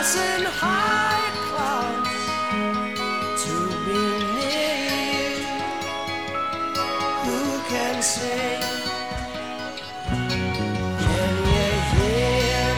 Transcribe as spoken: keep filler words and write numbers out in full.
clouds and high clouds to be near you. Who can say